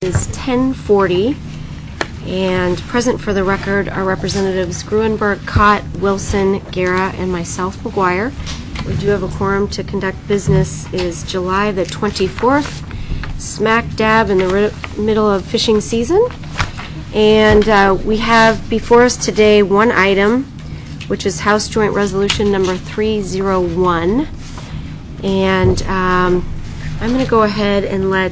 is 10:40, and present for the record are Representatives Gruenberg, Cott, Wilson, Guerra, and myself, McGuire. We do have a quorum to conduct business. Is July the 24th, smack dab in the middle of fishing season. And we have before us today one item, which is House Joint Resolution number 301. And I'm going to go ahead and let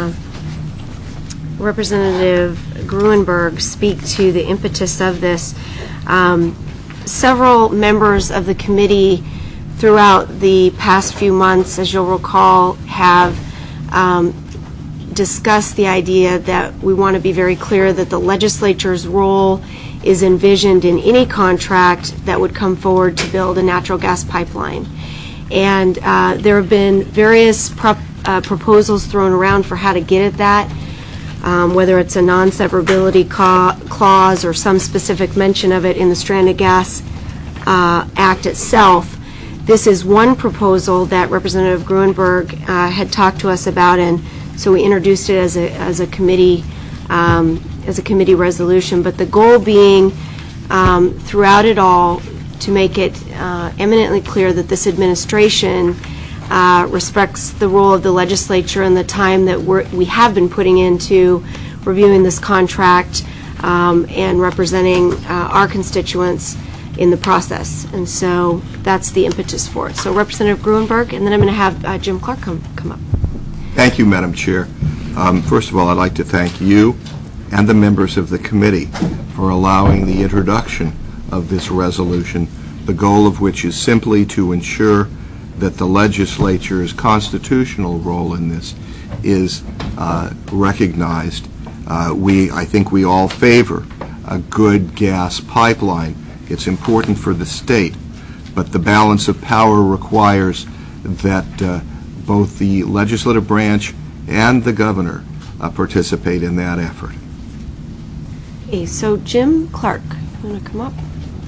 Representative Gruenberg speak to the impetus of this. Several members of the committee throughout the past few months, as you'll recall, have discussed the idea that we want to be very clear that the legislature's role is envisioned in any contract that would come forward to build a natural gas pipeline. And there have been various proposals thrown around for how to get at that, whether it's a non-severability clause or some specific mention of it in the Stranded Gas Act itself. This is one proposal that Representative Gruenberg had talked to us about, and so we introduced it as a committee resolution. But the goal being, throughout it all, to make it eminently clear that this administration respects the role of the legislature and the time that we have been putting into reviewing this contract and representing our constituents in the process. And so that's the impetus for it. So Representative Gruenberg, and then I'm going to have Jim Clark come up. Thank you, Madam Chair. First of all, I'd like to thank you and the members of the committee for allowing the introduction of this resolution, the goal of which is simply to ensure that the legislature's constitutional role in this is recognized. I think we all favor a good gas pipeline. It's important for the state, but the balance of power requires that both the legislative branch and the governor participate in that effort. Okay, so Jim Clark, you want to come up?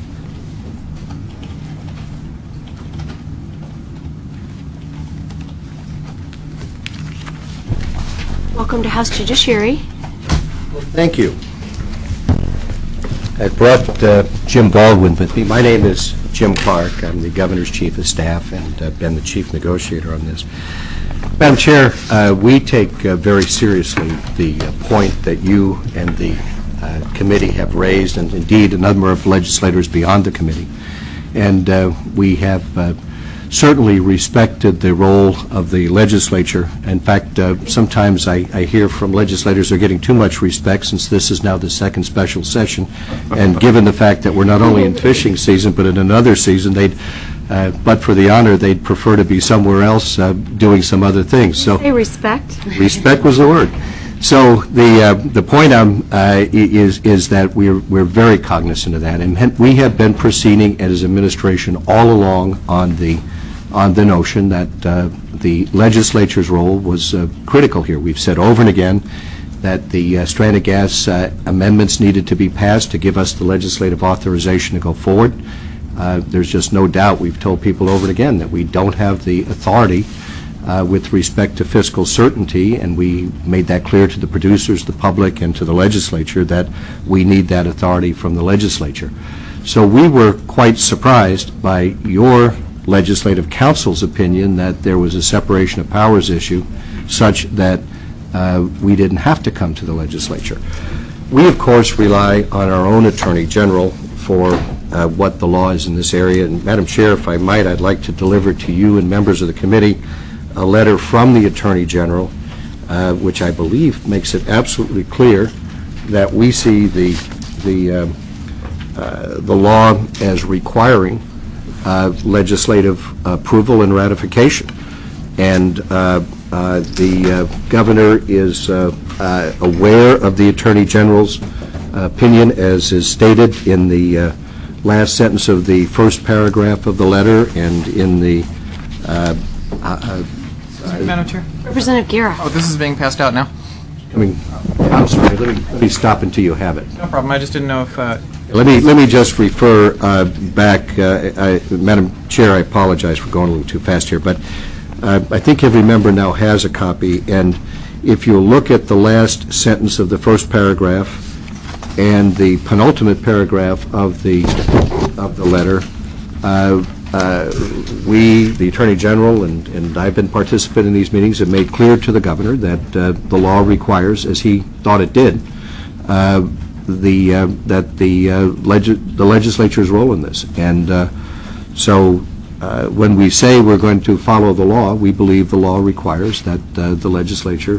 Welcome to House Judiciary. Thank you. I brought Jim Baldwin with me. My name is Jim Clark. I'm the Governor's Chief of Staff and been the Chief Negotiator on this. Madam Chair, we take very seriously the point that you and the committee have raised, and indeed a number of legislators beyond the committee. And we have certainly respected the role of the legislature. In fact, sometimes I hear from legislators they're getting too much respect since this is now the second special session. And given the fact that we're not only in fishing season but in another season, but for the honor, they'd prefer to be somewhere else doing some other things. So respect. Respect was the word. So the point is that we're very cognizant of that, and we have been proceeding as administration all along on the notion that the legislature's role was critical here. We've said over and again that the stranded gas amendments needed to be passed to give us the legislative authorization to go forward. There's just no doubt. We've told people over and again that we don't have the authority with respect to fiscal certainty, and we made that clear to the producers, the public, and to the legislature that we need that authority from the legislature. So we were quite surprised by your legislative council's opinion that there was a separation of powers issue such that we didn't have to come to the legislature. We, of course, rely on our own Attorney General for what the law is in this area. And Madam Chair, if I might, I'd like to deliver to you and members of the committee a letter from the Attorney General, which I believe makes it absolutely clear that we see the law as requiring legislative approval and ratification. And the governor is aware of the Attorney General's opinion, as is stated in the last sentence of the first paragraph of the letter and in the Madam Chair? Representative Guerra. Oh, this is being passed out now? I'm sorry, let me stop until you have it. No problem. I just didn't know if... Let me just refer back, Madam Chair, I apologize for going a little too fast here, but I think every member now has a copy, and if you look at the last sentence of the first paragraph and the penultimate paragraph of the letter, we, the Attorney General, and I've been participating in these meetings, have made clear to the governor that the law requires, as he thought it did, that the legislature's role in this. And so when we say we're going to follow the law, we believe the law requires that the legislature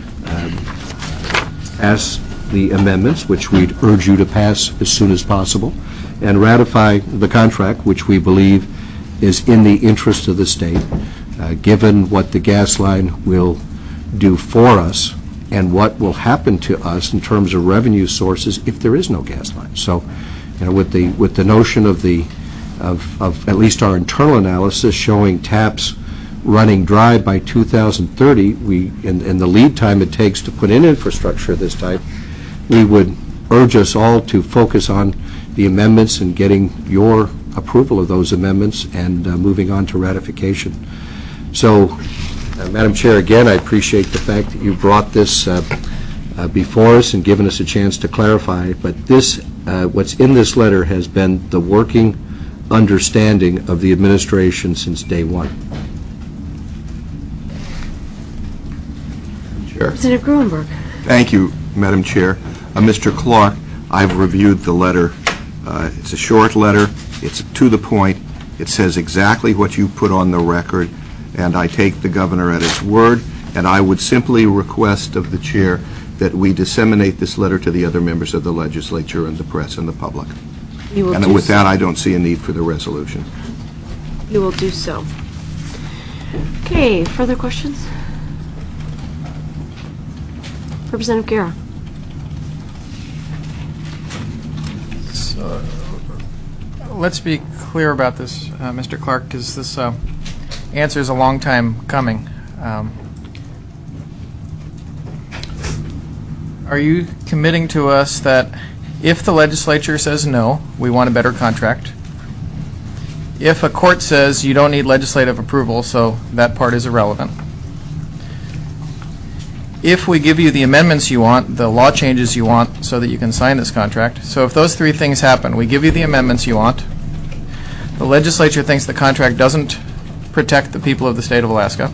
pass the amendments, which we'd urge you to pass as soon as possible, and ratify the contract, which we believe is in the interest of the state, given what the gas line will do for us and what will happen to us in terms of revenue sources if there is no gas line. So, with the notion of at least our internal analysis showing taps running dry by 2030, and the lead time it takes to put in infrastructure of this type, we would urge us all to focus on the amendments and getting your approval of those amendments and moving on to ratification. So, Madam Chair, again, I appreciate the fact that you brought this before us and given us a chance to clarify. But this, what's in this letter, has been the working understanding of the administration since day one. Chair. Representative Gruenberg. Thank you, Madam Chair. Mr. Clark, I've reviewed the letter. It's a short letter. It's to the point. It says exactly what you put on the record, and I take the governor at his word, and I would simply request of the chair that we disseminate this letter to the other members of the legislature and the press and the public. And with that, I don't see a need for the resolution. You will do so. Okay, further questions? Representative Guerra. So, let's be clear about this, Mr. Clark, because this answer is a long time coming. Are you committing to us that if the legislature says no, we want a better contract, if a court says you don't need legislative approval, so that part is irrelevant, if we give you the amendments you want, the law changes you want, so that you can sign this contract, so if those three things happen, we give you the amendments you want, the legislature thinks the contract doesn't protect the people of the state of Alaska,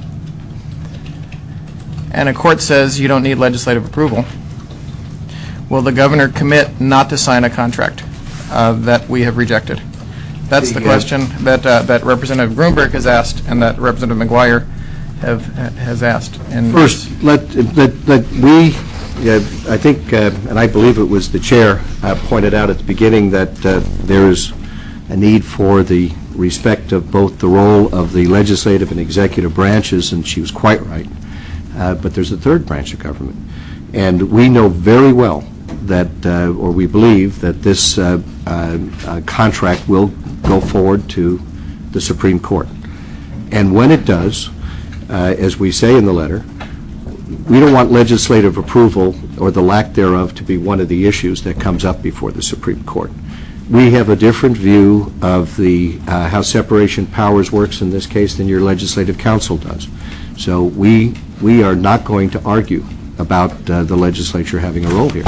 and a court says you don't need legislative approval, will the governor commit not to sign a contract that we have rejected? That's the question that Representative Gruenberg has asked and that Representative McGuire has asked. And first, let we, I think, and I believe it was the chair pointed out at the beginning that there is a need for the respect of both the role of the legislative and executive branches, and she was quite right. But there's a third branch of government. And we know very well that, or we believe that this contract will go forward to the Supreme Court. And when it does, as we say in the letter, we don't want legislative approval or the lack thereof to be one of the issues that comes up before the Supreme Court. We have a different view of the how separation of powers works in this case than your legislative council does. So we are not going to argue about the legislature having a role here.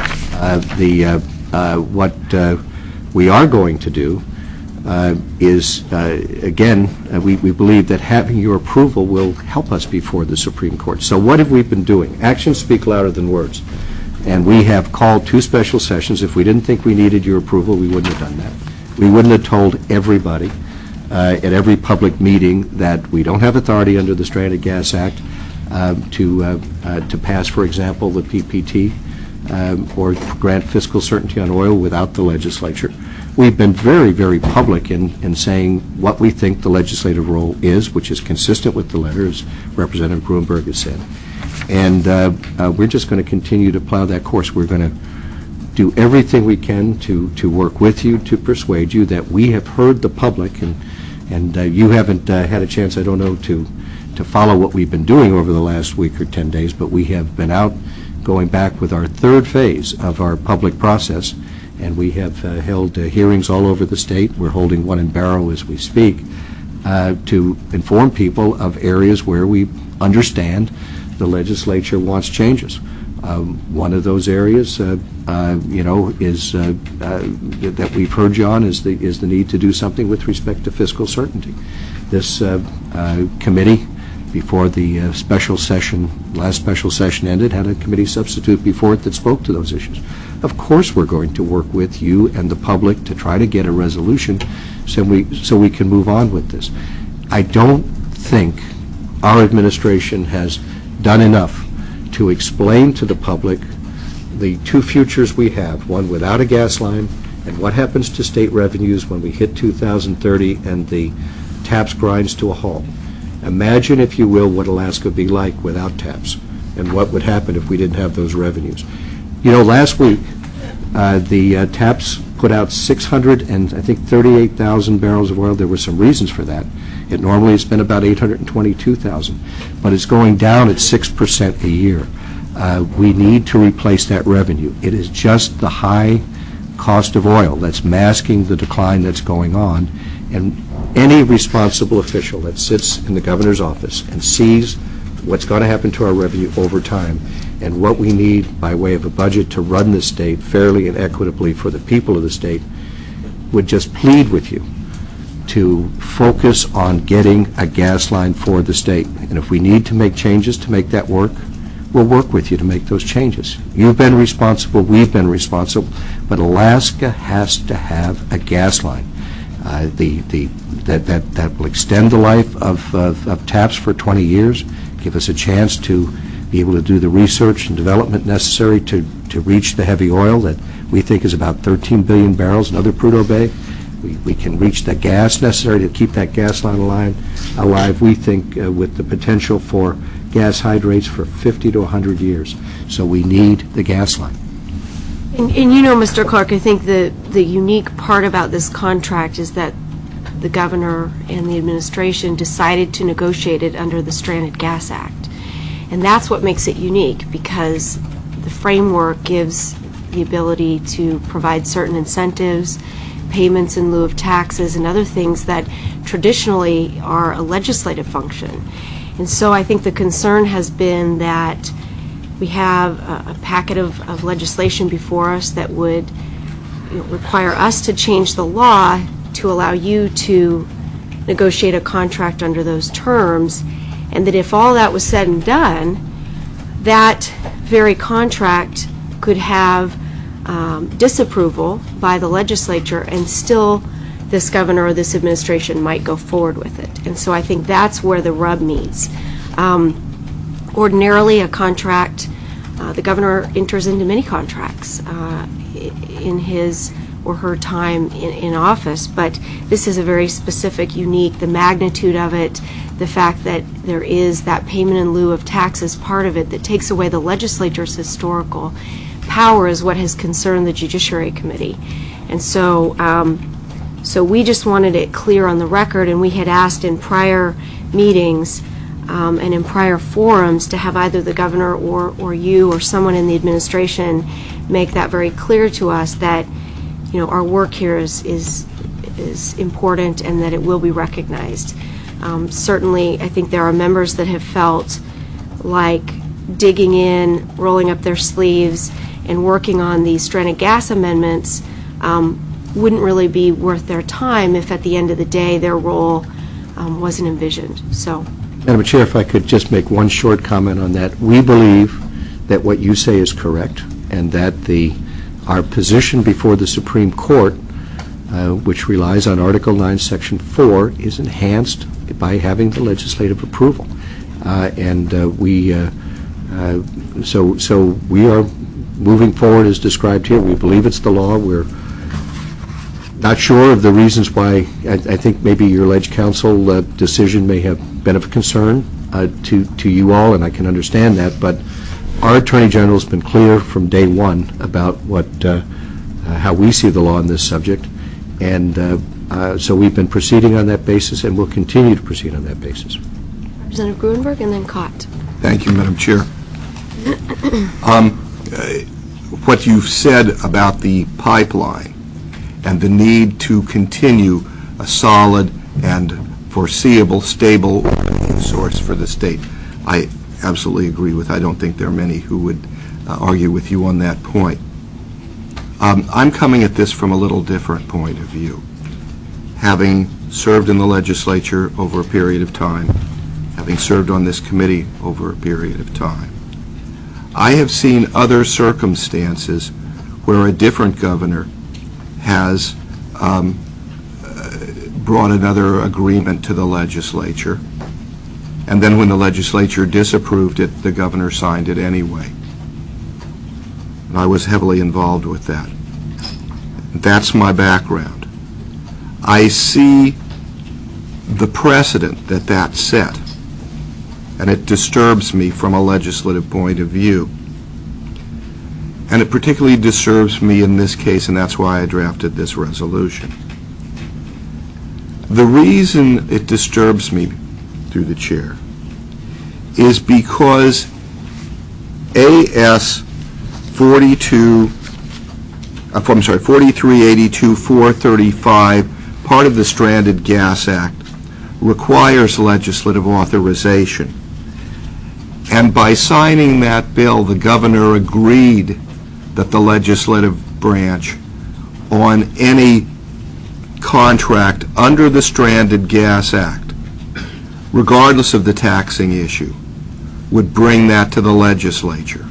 What we are going to do is, again, we believe that having your approval will help us before the Supreme Court. So what have we been doing? Actions speak louder than words. And we have called 2 special sessions. If we didn't think we needed your approval, we wouldn't have done that. We wouldn't have told everybody at every public meeting that we don't have authority under the Stranded Gas Act to pass, for example, the PPT or grant fiscal certainty on oil without the legislature. We've been very, very public in saying what we think the legislative role is, which is consistent with the letter, as Representative Gruenberg has said. And we're just going to continue to plow that course. We're going to do everything we can to work with you, to persuade you that we have heard the public, and you haven't had a chance, I don't know, to follow what we've been doing over the last week or 10 days, but we have been out going back with our 3rd phase of our public process, and we have held hearings all over the state. We're holding one in Barrow as we speak to inform people of areas where we understand the legislature wants changes. One of those areas, is that we've heard you on is the need to do something with respect to fiscal certainty. This committee, before the last special session ended, had a committee substitute before it that spoke to those issues. Of course, we're going to work with you and the public to try to get a resolution so we can move on with this. I don't think our administration has done enough to explain to the public the two futures we have, one without a gas line and what happens to state revenues when we hit 2030 and the TAPS grinds to a halt. Imagine, if you will, what Alaska would be like without TAPS and what would happen if we didn't have those revenues. Last week, the TAPS put out 638,000 barrels of oil. There were some reasons for that. It normally has been about 822,000, but it's going down at 6% a year. We need to replace that revenue. It is just the high cost of oil that's masking the decline that's going on, and any responsible official that sits in the governor's office and sees what's going to happen to our revenue over time and what we need by way of a budget to run the state fairly and equitably for the people of the state would just plead with you to focus on getting a gas line for the state. And if we need to make changes to make that work, we'll work with you to make those changes. You've been responsible, we've been responsible, but Alaska has to have a gas line. That will extend the life of TAPS for 20 years, give us a chance to be able to do the research and development necessary to reach the heavy oil that we think is about 13 billion barrels in other Prudhoe Bay. We can reach the gas necessary to keep that gas line alive, we think, with the potential for gas hydrates for 50 to 100 years. So we need the gas line. And Mr. Clark, I think the unique part about this contract is that the governor and the administration decided to negotiate it under the Stranded Gas Act. And that's what makes it unique, because the framework gives the ability to provide certain incentives, payments in lieu of taxes, and other things that traditionally are a legislative function. And so I think the concern has been that we have a packet of legislation before us that would require us to change the law to allow you to negotiate a contract under those terms, and that if all that was said and done, that very contract could have disapproval by the legislature, and still this governor or this administration might go forward with it. And so I think that's where the rub meets. Ordinarily, a contract, the governor enters into many contracts in his or her time in office, but this is a very specific, unique, the magnitude of it, the fact that there is that payment in lieu of taxes part of it that takes away the legislature's historical power is what has concerned the Judiciary Committee. And so we just wanted it clear on the record, and we had asked in prior meetings and in prior forums to have either the governor or you or someone in the administration make that very clear to us that our work here is important and that it will be recognized. Certainly, I think there are members that have felt like digging in, rolling up their sleeves, and working on these stranded gas amendments wouldn't really be worth their time if at the end of the day their role wasn't envisioned. So, Madam Chair, if I could just make one short comment on that. We believe that what you say is correct, and that our position before the Supreme Court, which relies on Article 9, Section 4, is enhanced by having the legislative approval. So we are moving forward as described here. We believe it's the law. We're not sure of the reasons why. I think maybe your alleged counsel decision may have been of concern to you all, and I can understand that, but our Attorney General has been clear from day one about how we see the law on this subject, and so we've been proceeding on that basis, and we'll continue to proceed on that basis. Representative Gruenberg and then Cott. Thank you, Madam Chair. What you've said about the pipeline and the need to continue a solid and foreseeable, stable revenue source for the state, I absolutely agree with. I don't think there are many who would argue with you on that point. I'm coming at this from a little different point of view. Having served in the legislature over a period of time, having served on this committee over a period of time, I have seen other circumstances where a different governor has brought another agreement to the legislature, and then when the legislature disapproved it, the governor signed it anyway. And I was heavily involved with that. That's my background. I see the precedent that set, and it disturbs me from a legislative point of view. And it particularly disturbs me in this case, and that's why I drafted this resolution. The reason it disturbs me, through the chair, is because AS 4382-435, part of the Stranded Gas Act, requires legislative authorization. And by signing that bill, the governor agreed that the legislative branch on any contract under the Stranded Gas Act, regardless of the taxing issue, would bring that to the legislature.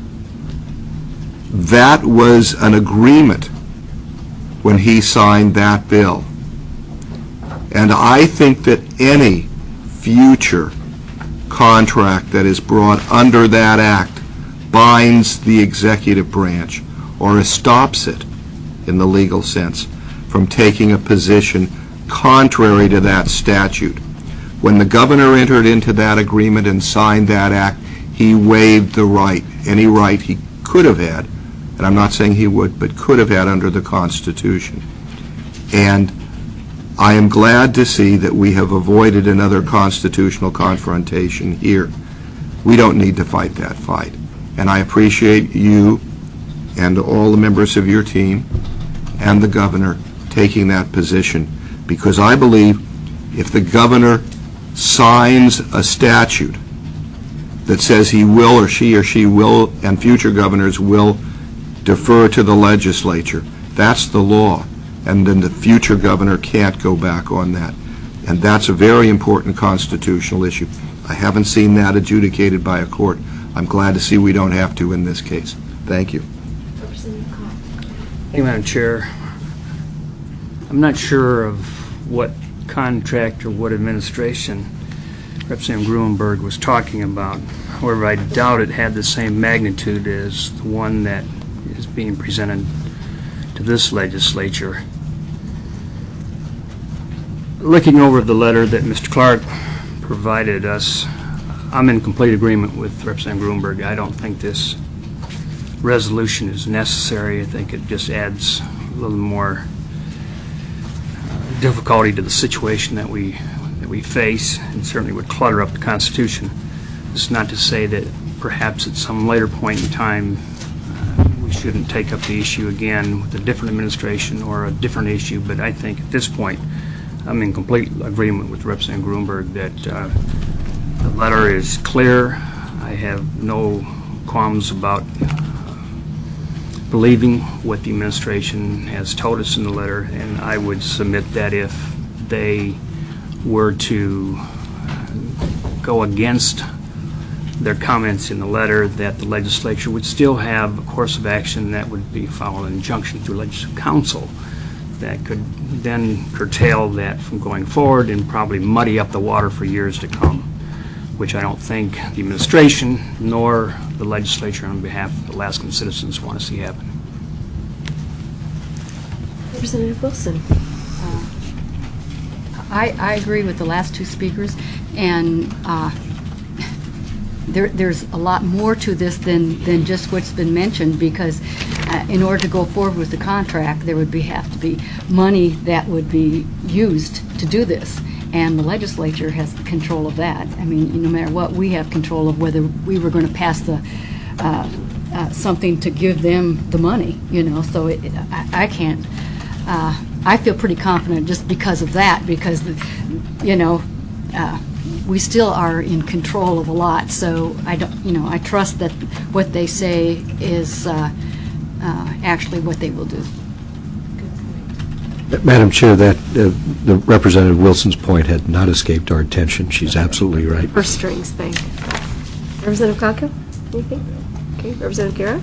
That was an agreement when he signed that bill. And I think that any future contract that is brought under that act binds the executive branch or stops it, in the legal sense, from taking a position contrary to that statute. When the governor entered into that agreement and signed that act, he waived the right, any right he could have had, and I'm not saying he would, but could have had under the Constitution. And I am glad to see that we have avoided another constitutional confrontation here. We don't need to fight that fight. And I appreciate you and all the members of your team and the governor taking that position, because I believe if the governor signs a statute that says he will or she will, and future governors will defer to the legislature, that's the law. And then the future governor can't go back on that. And that's a very important constitutional issue. I haven't seen that adjudicated by a court. I'm glad to see we don't have to in this case. Thank you. Thank you, Madam Chair. I'm not sure of what contract or what administration Representative Gruenberg was talking about. However, I doubt it had the same magnitude as the one that is being presented to this legislature. Looking over the letter that Mr. Clark provided us, I'm in complete agreement with Representative Gruenberg. I don't think this resolution is necessary. I think it just adds a little more difficulty to the situation that we face, and certainly would clutter up the Constitution. It's not to say that perhaps at some later point in time we shouldn't take up the issue again with a different administration or a different issue, but I think at this point I'm in complete agreement with Representative Gruenberg that the letter is clear. I have no qualms about believing what the administration has told us in the letter, and I would submit that if they were to go against their comments in the letter, that the legislature would still have a course of action that would be follow an injunction through Legislative Council that could then curtail that from going forward and probably muddy up the water for years to come, which I don't think the administration nor the legislature on behalf of Alaskan citizens want to see happen. Representative Wilson. I agree with the last two speakers, and there's a lot more to this than just what's been mentioned, because in order to go forward with the contract, there would have to be money that would be used to do this, and the legislature has control of that. I mean, no matter what, we have control of whether we were going to pass the something to give them the money, you know, so I can't. I feel pretty confident just because of that, because, you know, we still are in control of a lot. So I don't, I trust that what they say is actually what they will do. Madam Chair, that the Representative Wilson's point had not escaped our attention. She's absolutely right. Purse strings thing. Representative Conco, anything? Okay, Representative Guerra?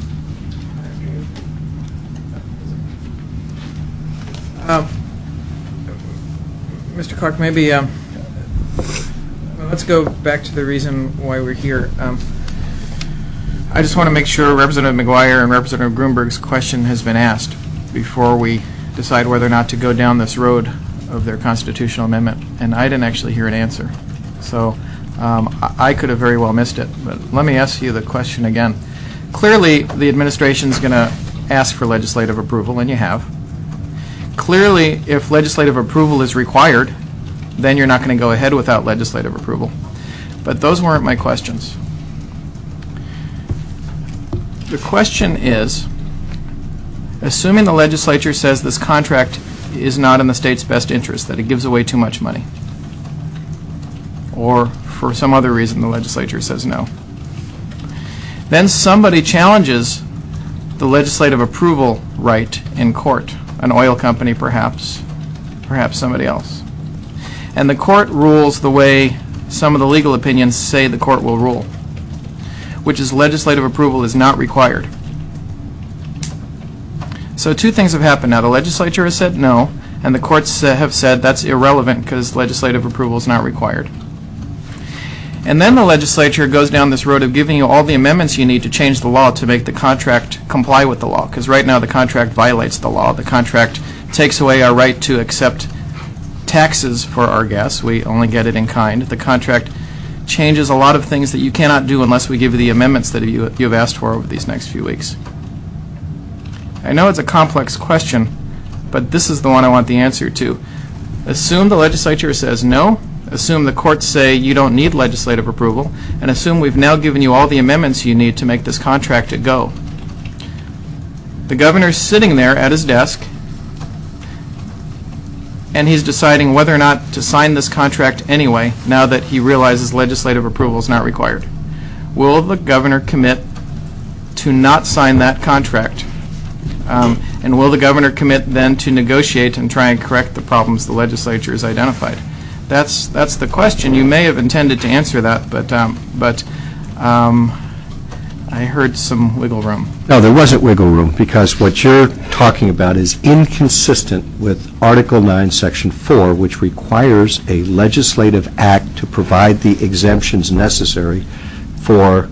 Mr. Clark, maybe let's go back to the reason why we're here. I just want to make sure Representative McGuire and Representative Grunberg's question has been asked before we decide whether or not to go down this road of their constitutional amendment, and I didn't actually hear an answer. So I could have very well missed it, but let me ask you the question again. Clearly, the administration is going to ask for legislative approval, and you have. Clearly, if legislative approval is required, then you're not going to go ahead without legislative approval. But those weren't my questions. The question is, assuming the legislature says this contract is not in the state's best interest, that it gives away too much money, or for some other reason the legislature says no, then somebody challenges the legislative approval right in court, an oil company perhaps somebody else. And the court rules the way some of the legal opinions say the court will rule, which is legislative approval is not required. So two things have happened now. The legislature has said no, and the courts have said that's irrelevant because legislative approval is not required. And then the legislature goes down this road of giving you all the amendments you need to change the law to make the contract comply with the law, because right now the contract violates the law. The contract takes away our right to accept taxes for our gas. We only get it in kind. The contract changes a lot of things that you cannot do unless we give you the amendments that you've asked for over these next few weeks. I know it's a complex question, but this is the one I want the answer to. Assume the legislature says no, assume the courts say you don't need legislative approval, and assume we've now given you all the amendments you need to make this contract a go. The governor's sitting there at his desk, and he's deciding whether or not to sign this contract anyway, now that he realizes legislative approval is not required. Will the governor commit to not sign that contract? And will the governor commit then to negotiate and try and correct the problems the legislature has identified? That's the question. You may have intended to answer that, but I heard some wiggle room. No, there wasn't wiggle room, because what you're talking about is inconsistent with Article 9, Section 4, which requires a legislative act to provide the exemptions necessary for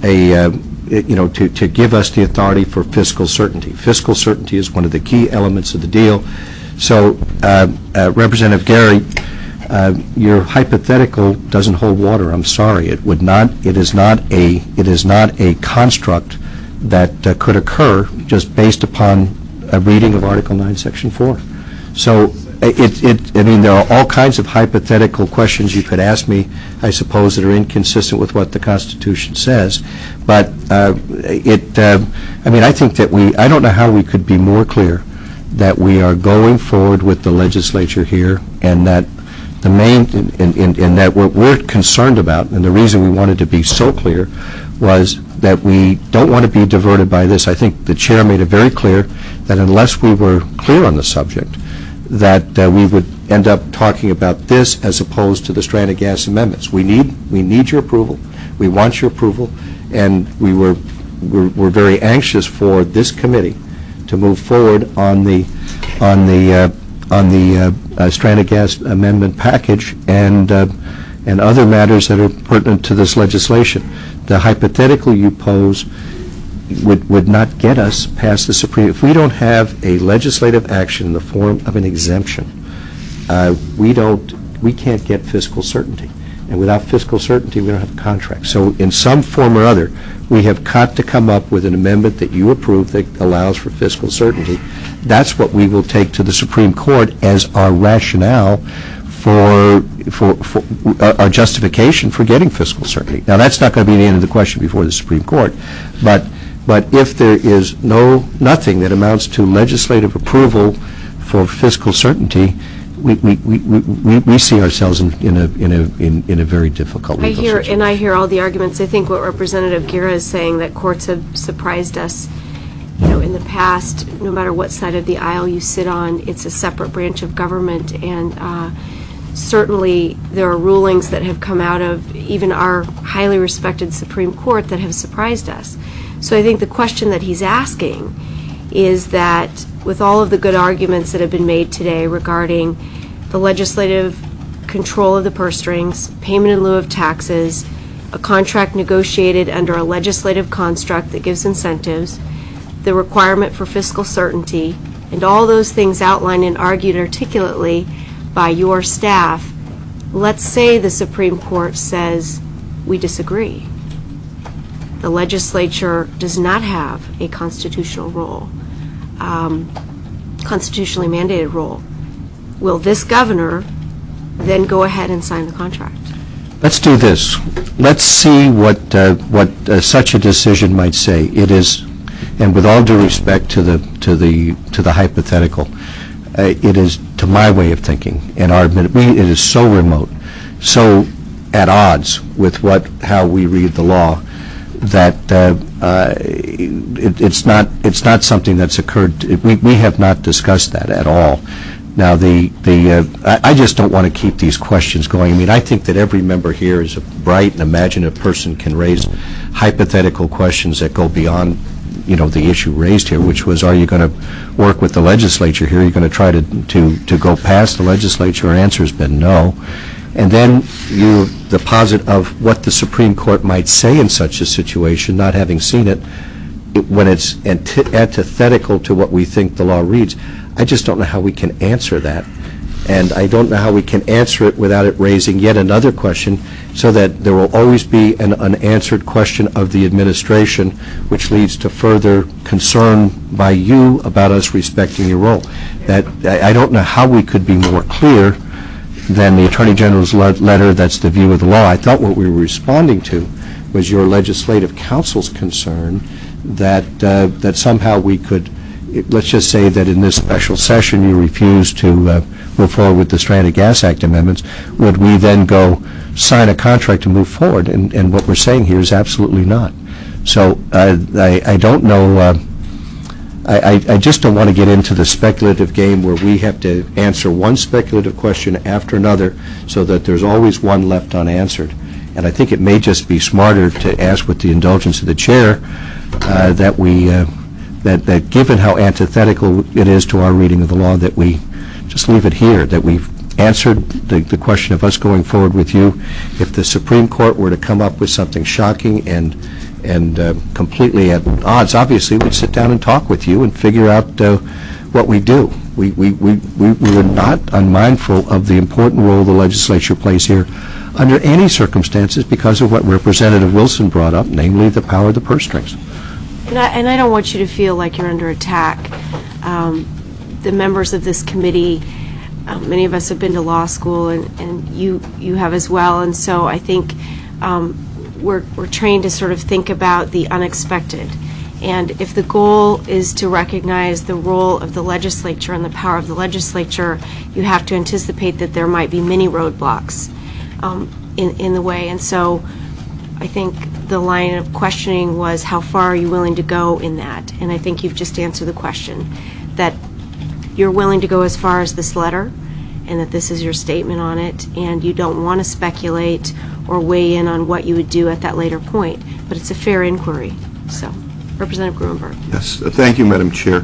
to give us the authority for fiscal certainty. Fiscal certainty is one of the key elements of the deal. So, Representative Gary, your hypothetical doesn't hold water. I'm sorry. It would not. It is not a construct that could occur just based upon a reading of Article 9, Section 4. So, I mean, there are all kinds of hypothetical questions you could ask me, I suppose, that are inconsistent with what the Constitution says. But I mean, I think that I don't know how we could be more clear that we are going forward with the legislature here, and that the main, and that what we're concerned about, and the reason we wanted to be so clear, was that we don't want to be diverted by this. I think the chair made it very clear that unless we were clear on the subject, that we would end up talking about this as opposed to the stranded gas amendments. We need your approval. We want your approval, and we're very anxious for this committee to move forward on the stranded gas amendment package and other matters that are pertinent to this legislation. The hypothetical you pose would not get us past the Supreme. If we don't have a legislative action in the form of an exemption, we can't get fiscal certainty. And without fiscal certainty, we don't have a contract. So in some form or other, we have got to come up with an amendment that you approve that allows for fiscal certainty. That's what we will take to the Supreme Court as our rationale for our justification for getting fiscal certainty. Now, that's not going to be the end of the question before the Supreme Court, but if there is nothing that amounts to legislative approval for fiscal certainty, we see ourselves in a very difficult legal situation. I hear all the arguments. I think what Representative Guerra is saying, that courts have surprised us, in the past, no matter what side of the aisle you sit on, it's a separate branch of government, and certainly there are rulings that have come out of even our highly respected Supreme Court that have surprised us. So I think the question that he's asking is that with all of the good arguments that have been made today regarding the legislative control of the purse strings, payment in lieu of taxes, a contract negotiated under a legislative construct that gives incentives, the requirement for fiscal certainty, and all those things outlined and argued articulately by your staff, let's say the Supreme Court says we disagree. The legislature does not have a constitutional role, constitutionally mandated role. Will this governor then go ahead and sign the contract? Let's do this. Let's see what such a decision might say. It is, and with all due respect to the hypothetical, it is, to my way of thinking, and it is so remote, so at odds with how we read the law, that it's not something that's occurred. We have not discussed that at all. Now, I just don't want to keep these questions going. I mean, I think that every member here is a bright and imaginative person, can raise hypothetical questions that go beyond, the issue raised here, which was, are you going to work with the legislature here? Are you going to try to go past the legislature? Our answer has been no. And then you deposit of what the Supreme Court might say in such a situation, not having seen it, when it's antithetical to what we think the law reads. I just don't know how we can answer that. And I don't know how we can answer it without it raising yet another question, so that there will always be an unanswered question of the administration, which leads to further concern by you about us respecting your role. That I don't know how we could be more clear than the Attorney General's letter. That's the view of the law. I thought what we were responding to was your legislative counsel's concern that somehow we could, let's just say that in this special session you refuse to move forward with the Stranded Gas Act amendments. Would we then go sign a contract to move forward? And what we're saying here is absolutely not. So I don't know. I just don't want to get into the speculative game where we have to answer one speculative question after another, so that there's always one left unanswered. And I think it may just be smarter to ask, with the indulgence of the chair, that given how antithetical it is to our reading of the law, that we just leave it here, that we've answered the question of us going forward with you. If the Supreme Court were to come up with something shocking and completely at odds, obviously we'd sit down and talk with you and figure out what we do. We were not unmindful of the important role the legislature plays here under any circumstances, because of what Representative Wilson brought up, namely the power of the purse strings. And I don't want you to feel like you're under attack. The members of this committee, many of us have been to law school, and you have as well, and so I think we're trained to sort of think about the unexpected. And if the goal is to recognize the role of the legislature and the power of the legislature, you have to anticipate that there might be many roadblocks in the way. And so I think the line of questioning was, how far are you willing to go in that? And I think you've just answered the question, that you're willing to go as far as this letter, and that this is your statement on it, and you don't want to speculate or weigh in on what you would do at that later point. But it's a fair inquiry. So, Representative Gruenberg. Yes, thank you, Madam Chair.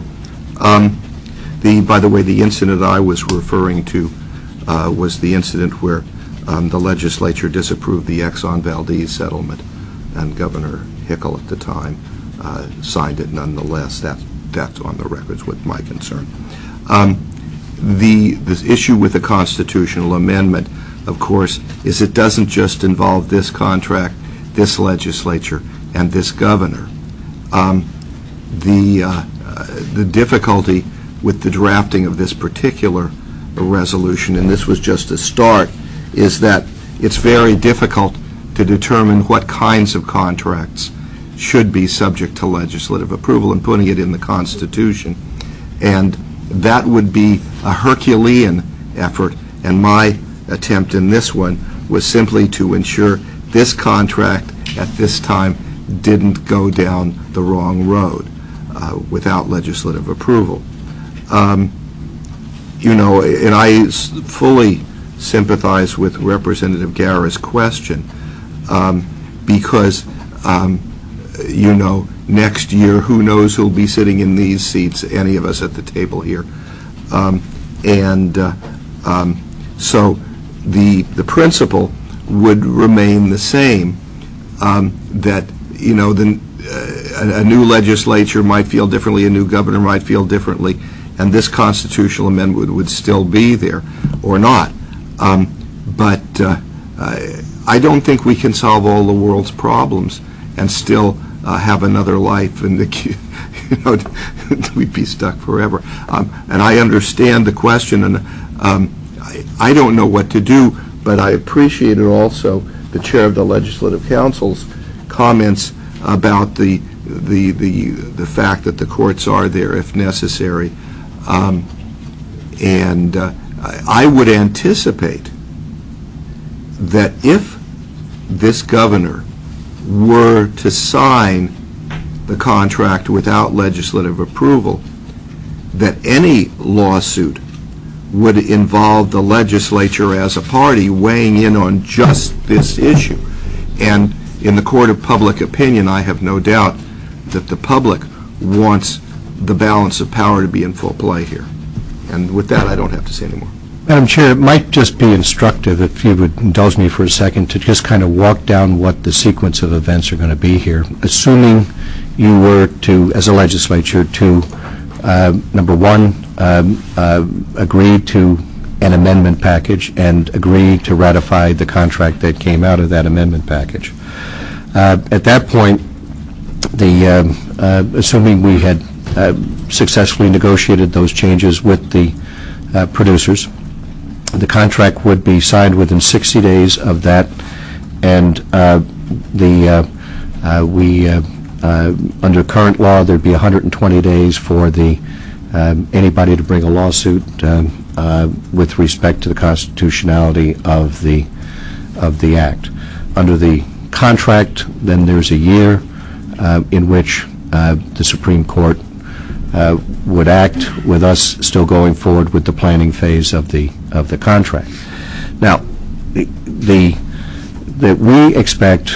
By the way, the incident I was referring to was the incident where the legislature disapproved the Exxon Valdez settlement, and Governor Hickel at the time signed it nonetheless. That's on the records with my concern. The issue with the constitutional amendment, of course, is it doesn't just involve this contract, this legislature, and this governor. The difficulty with the drafting of this particular resolution, and this was just a start, is that it's very difficult to determine what kinds of contracts should be subject to legislative approval and putting it in the Constitution. And that would be a Herculean effort, and my attempt in this one was simply to ensure this contract at this time didn't go down the wrong road without legislative approval. And I fully sympathize with Representative Guerra's question because, next year, who knows who'll be sitting in these seats, any of us at the table here. So the principle would remain the same, that, a new legislature might feel differently, a new governor might feel differently, and this constitutional amendment would still be there or not. But I don't think we can solve all the world's problems and still have another life, and we'd be stuck forever. And I understand the question, and I don't know what to do, but I appreciated also the chair of the Legislative Council's comments about the fact that the courts are there if necessary. And I would anticipate that if this governor were to sign the contract without legislative approval, that any lawsuit would involve the legislature as a party weighing in on just this issue. And in the court of public opinion, I have no doubt that the public wants the balance of power to be in full play here. And with that, I don't have to say any more. Madam Chair, it might just be instructive, if you would indulge me for a second, to just kind of walk down what the sequence of events are going to be here. Assuming you were to, as a legislature, to, number one, agree to an amendment package and agree to ratify the contract that came out of that amendment package. At that point, assuming we had successfully negotiated those changes with the producers, the contract would be signed within 60 days of that, and under current law, there'd be 120 days for anybody to bring a lawsuit with respect to the constitutionality of the act. Under the contract, then there's a year in which the Supreme Court would act, with us still going forward with the planning phase of the contract. Now, we expect,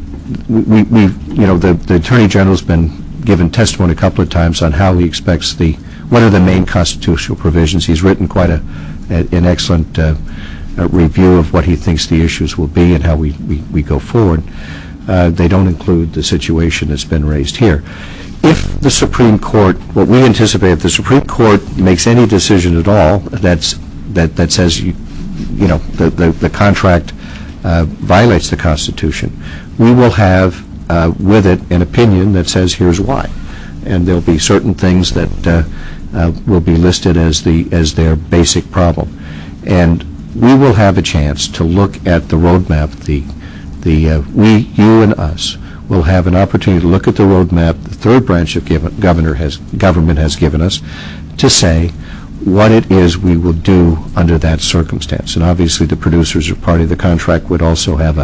the Attorney General's been given testimony a couple of times on how he expects what are the main constitutional provisions. He's written quite an excellent review of what he thinks the issues will be and how we go forward. They don't include the situation that's been raised here. If the Supreme Court, what we anticipate, if the Supreme Court makes any decision at all that says the contract violates the Constitution, we will have with it an opinion that says here's why, and there'll be certain things that will be listed as their basic problem, and we will have a chance to look at the roadmap. You and us will have an opportunity to look at the roadmap the third branch of government has given us to say what it is we will do under that circumstance. And obviously the producers or party of the contract would also have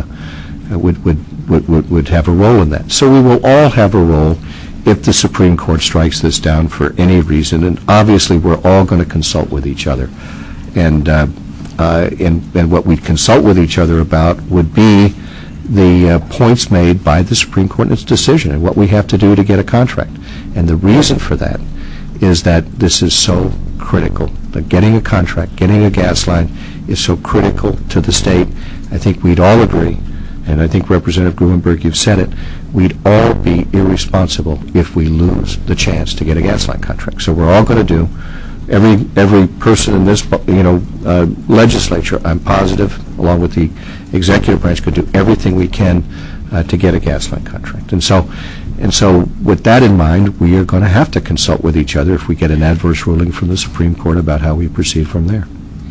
would have a role in that. So we will all have a role if the Supreme Court strikes this down for any reason, and obviously we're all going to consult with each other. And what we consult with each other about would be the points made by the Supreme Court in its decision and what we have to do to get a contract. And the reason for that is that this is so critical. That getting a contract, getting a gas line is so critical to the state. I think we'd all agree, and I think Representative Gruenberg, you've said it, we'd all be irresponsible if we lose the chance to get a gas line contract. So we're all going to do, every person in this legislature, I'm positive, along with the executive branch, could do everything we can to get a gas line contract. And so with that in mind, we are going to have to consult with each other if we get an adverse ruling from the Supreme Court about how we proceed from there.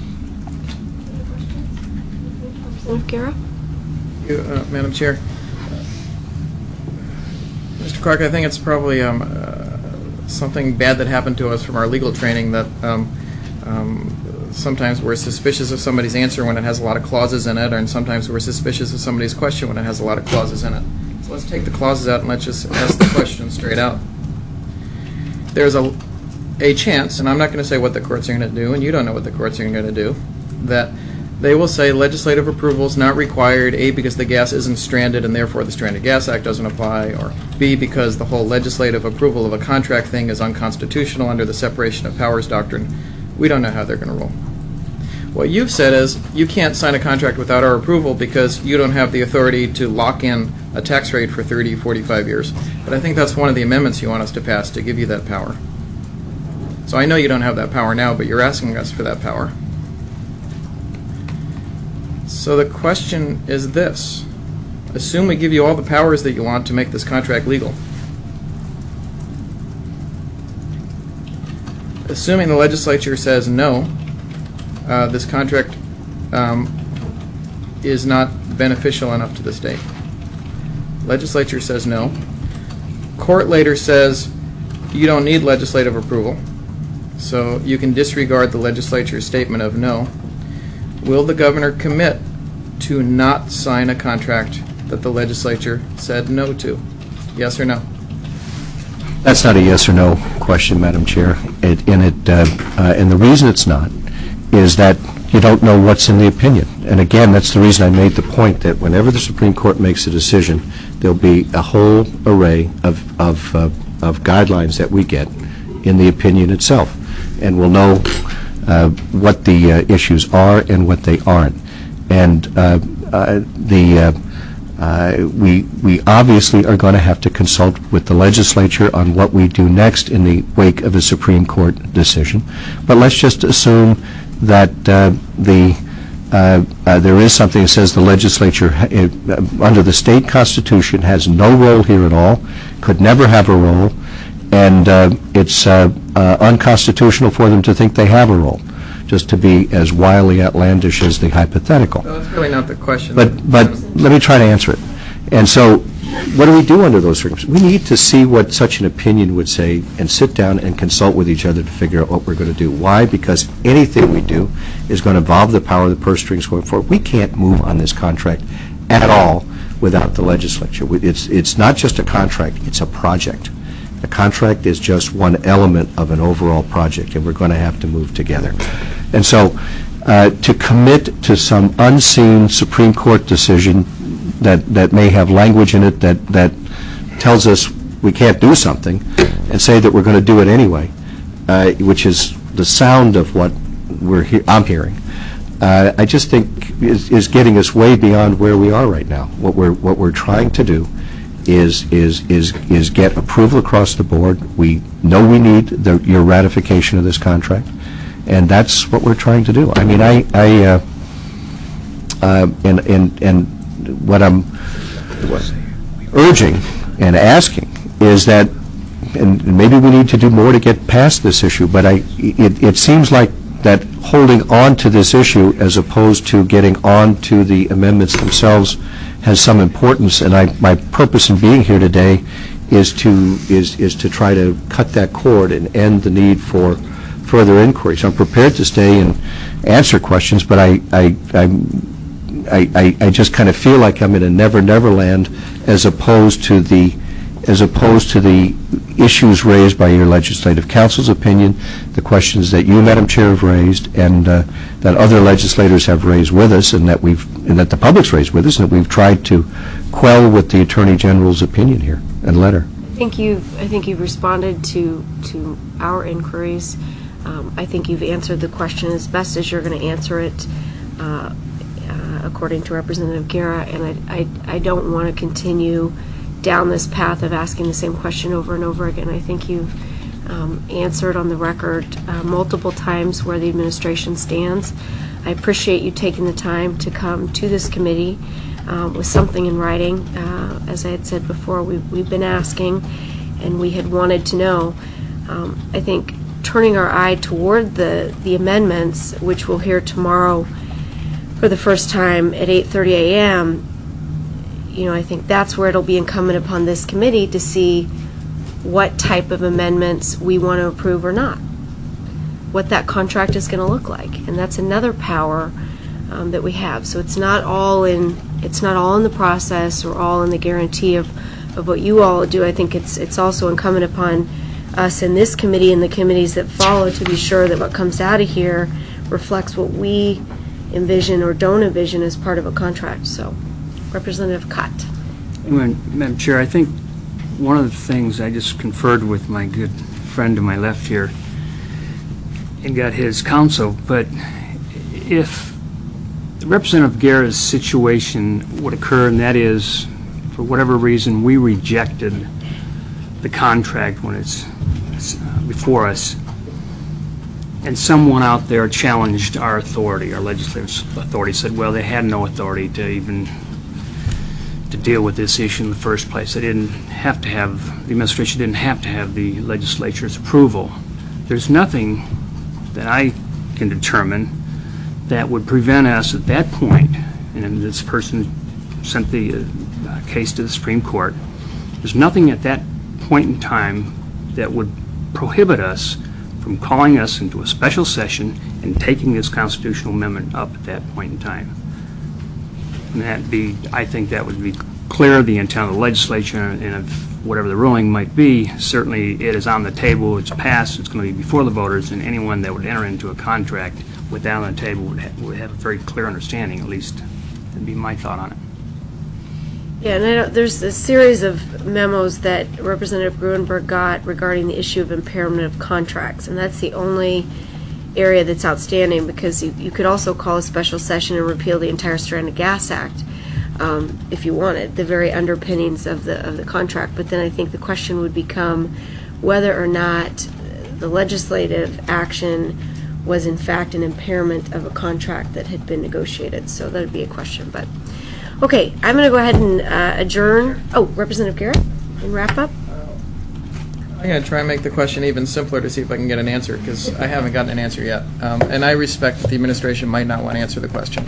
Representative Guerra? Madam Chair. Mr. Clark, I think it's probably something bad that happened to us from our legal training that sometimes we're suspicious of somebody's answer when it has a lot of clauses in it, and sometimes we're suspicious of somebody's question when it has a lot of clauses in it. So let's take the clauses out and let's just ask the question straight out. There's a chance, and I'm not going to say what the courts are going to do, and you don't know what the courts are going to do, that they will say legislative approval is not required, A, because the gas isn't stranded and therefore the Stranded Gas Act doesn't apply, or B, because the whole legislative approval of a contract thing is unconstitutional under the separation of powers doctrine. We don't know how they're going to rule. What you've said is you can't sign a contract without our approval because you don't have the authority to lock in a tax rate for 30, 45 years. But I think that's one of the amendments you want us to pass to give you that power. So I know you don't have that power now, but you're asking us for that power. So the question is this. Assume we give you all the powers that you want to make this contract legal. Assuming the legislature says no, this contract is not beneficial enough to the state. Legislature says no. Court later says you don't need legislative approval, so you can disregard the legislature's statement of no. Will the governor commit to not sign a contract that the legislature said no to? Yes or no? That's not a yes or no question, Madam Chair. And the reason it's not is that you don't know what's in the opinion. And again, that's the reason I made the point that whenever the Supreme Court makes a decision, there'll be a whole array of guidelines that we get in the opinion itself. And we'll know what the issues are and what they aren't. And we obviously are going to have to consult with the legislature on what we do next in the wake of a Supreme Court decision. But let's just assume that there is something that says the legislature, under the state constitution, has no role here at all, could never have a role, and it's unconstitutional for them to think they have a role, just to be as wildly outlandish as the hypothetical. Well, that's really not the question. But let me try to answer it. And so what do we do under those circumstances? We need to see what such an opinion would say and sit down and consult with each other to figure out what we're going to do. Why? Because anything we do is going to involve the power of the purse strings going forward. We can't move on this contract at all without the legislature. It's not just a contract, it's a project. A contract is just one element of an overall project, and we're going to have to move together. And so to commit to some unseen Supreme Court decision that may have language in it that tells us we can't do something and say that we're going to do it anyway, which is the sound of what I'm hearing, I just think is getting us way beyond where we are right now. What we're trying to do is get approval across the board. We know we need your ratification of this contract, and that's what we're trying to do. I mean, and what I'm urging and asking is that, and maybe we need to do more to get past this issue, but it seems like that holding on to this issue as opposed to getting on to the amendments themselves has some importance, and my purpose in being here today is to try to cut that cord and end the need for further inquiry. So I'm prepared to stay and answer questions, but I just kind of feel like I'm in a never land as opposed to the issues raised by your legislative counsel's opinion, the questions that you, Madam Chair, have raised, and that other legislators have raised with us, and that the public's raised with us, and that we've tried to quell with the Attorney General's opinion here and letter. I think you've responded to our inquiries. I think you've answered the question as best as you're going to answer it, according to Representative Guerra, and I don't want to continue down this path of asking the same question over and over again. I think you've answered on the record multiple times where the administration stands. I appreciate you taking the time to come to this committee with something in writing. As I had said before, we've been asking, and we had wanted to know. I think turning our eye toward the amendments, which we'll hear tomorrow for the first time at 8:30 a.m., I think that's where it'll be incumbent upon this committee to see what type of amendments we want to approve or not. what that contract is going to look like, and that's another power that we have. So it's not all in the process or all in the guarantee of what you all do. I think it's also incumbent upon us in this committee and the committees that follow to be sure that what comes out of here reflects what we envision or don't envision as part of a contract. So, Representative Cott. Madam Chair, I think one of the things I just conferred with my good friend to my left here and got his counsel, but if Representative Guerra's situation would occur, and that is, for whatever reason, we rejected the contract when it's before us, and someone out there challenged our authority, our legislative authority, said, well, they had no authority to deal with this issue in the first place. They didn't have to have, the administration didn't have to have the legislature's approval. There's nothing that I can determine that would prevent us at that point, and this person sent the case to the Supreme Court, there's nothing at that point in time that would prohibit us from calling us into a special session and taking this constitutional amendment up at that point in time. And I think that would be clear the intent of the legislature, and if whatever the ruling might be, certainly it is on the table, it's passed, it's going to be before the voters, and anyone that would enter into a contract with that on the table would have a very clear understanding, at least. That'd be my thought on it. Yeah, and I know there's a series of memos that Representative Gruenberg got regarding the issue of impairment of contracts, and that's the only area that's outstanding, because you could also call a special session and repeal the entire Stranded Gas Act if you wanted, the very underpinnings of the contract. But then I think the question would become whether or not the legislative action was in fact an impairment of a contract that had been negotiated. So that would be a question. But okay, I'm going to go ahead and adjourn. Oh, Representative Garrett, and wrap up. I'm going to try and make the question even simpler to see if I can get an answer, because I haven't gotten an answer yet. And I respect that the administration might not want to answer the question.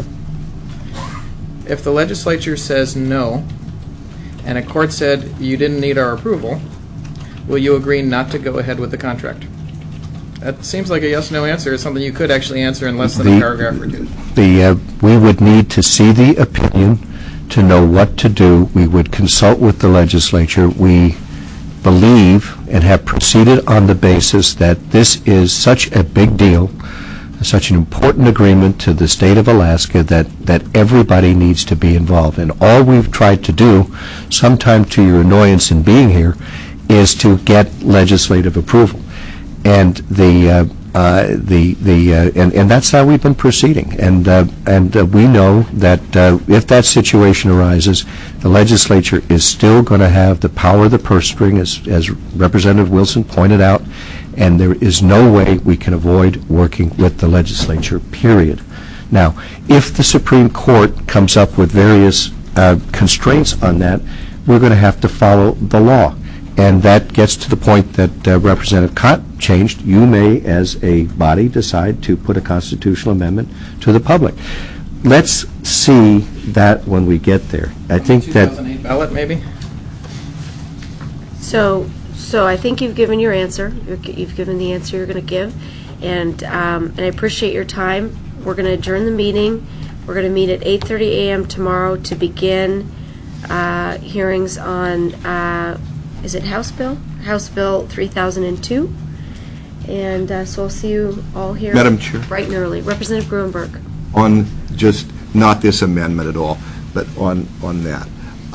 If the legislature says no, and a court said you didn't need our approval, will you agree not to go ahead with the contract? That seems like a yes-no answer. It's something you could actually answer in less than a paragraph or two. We would need to see the opinion to know what to do. We would consult with the legislature. We believe and have proceeded on the basis that this is such a big deal, such an important agreement to the state of Alaska, that everybody needs to be involved. And all we've tried to do, sometime to your annoyance in being here, is to get legislative approval. And and that's how we've been proceeding. And we know that if that situation arises, the legislature is still going to have the power of the purse string, as Representative Wilson pointed out, and there is no way we can avoid working with the legislature, period. Now, if the Supreme Court comes up with various constraints on that, we're going to have to follow the law. And that gets to the point that Representative Cott changed. You may, as a body, decide to put a constitutional amendment to the public. Let's see that when we get there. I think that 2008 ballot, maybe? So I think you've given your answer. You've given the answer you're going to give, and I appreciate your time. We're going to adjourn the meeting. We're going to meet at 8:30 a.m. tomorrow to begin hearings on. Is it House Bill? House Bill 3002. And so I'll see you all here Madam Chair. bright and early. Representative Gruenberg. On just not this amendment at all, but on that.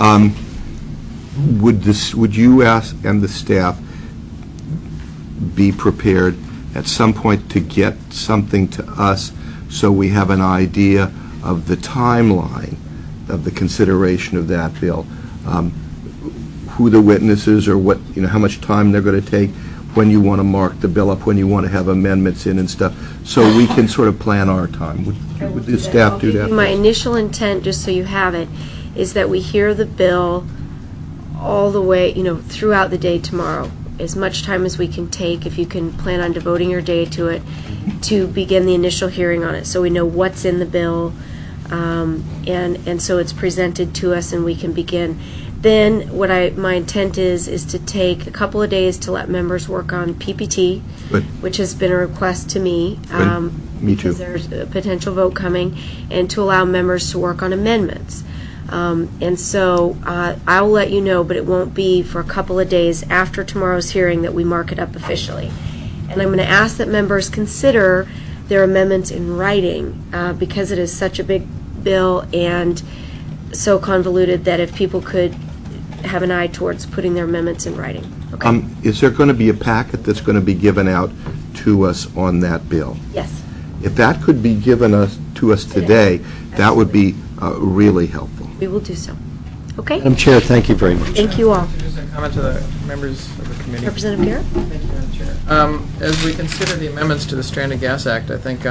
Would you ask and the staff be prepared at some point to get something to us so we have an idea of the timeline of the consideration of that bill? Who the witnesses, or what, how much time they're going to take, when you want to mark the bill up, when you want to have amendments in and stuff, so we can sort of plan our time. Would the staff do that? My initial intent, just so you have it, is that we hear the bill all the way, throughout the day tomorrow. As much time as we can take, if you can plan on devoting your day to it, to begin the initial hearing on it, so we know what's in the bill, and so it's presented to us and we can begin. Then what my intent is to take a couple of days to let members work on PPT, Good. which has been a request to me. Me too. Because there's a potential vote coming, and to allow members to work on amendments. And so I'll let you know, but it won't be for a couple of days after tomorrow's hearing that we mark it up officially. And I'm going to ask that members consider their amendments in writing because it is such a big bill and so convoluted that if people could have an eye towards putting their amendments in writing. Okay? Is there going to be a packet that's going to be given out to us on that bill? Yes. If that could be given to us today, that would be really helpful. We will do so. Okay? Madam Chair, thank you very much. Thank you all. Just a comment to the members of the committee. Representative Garrett? Thank you, Madam Chair. As we consider the amendments to the Stranded Gas Act, I think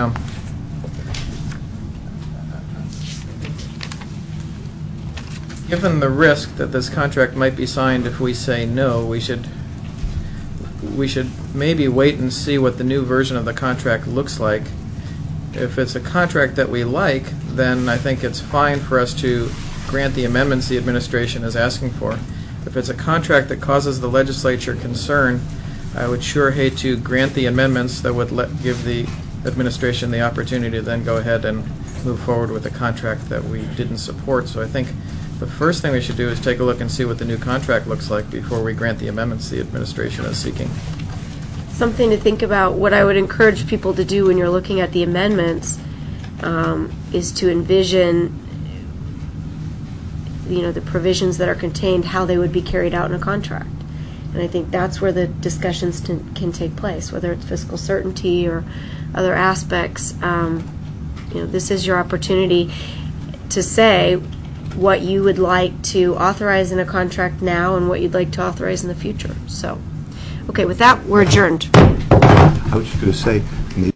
given the risk that this contract might be signed if we say no, we should maybe wait and see what the new version of the contract looks like. If it's a contract that we like, then I think it's fine for us to grant the amendments the administration is asking for. If it's a contract that causes the legislature concern, I would sure hate to grant the amendments that would give the administration the opportunity to then go ahead and move forward with a contract that we didn't support. So I think the first thing we should do is take a look and see what the new contract looks like before we grant the amendments the administration is seeking. Something to think about. What I would encourage people to do when you're looking at the amendments is to envision the provisions that are contained, how they would be carried out in a contract. And I think that's where the discussions can take place, whether it's fiscal certainty or other aspects. This is your opportunity to say what you would like to authorize in a contract now and what you'd like to authorize in the future. So, okay, with that, we're adjourned. I was just going to say,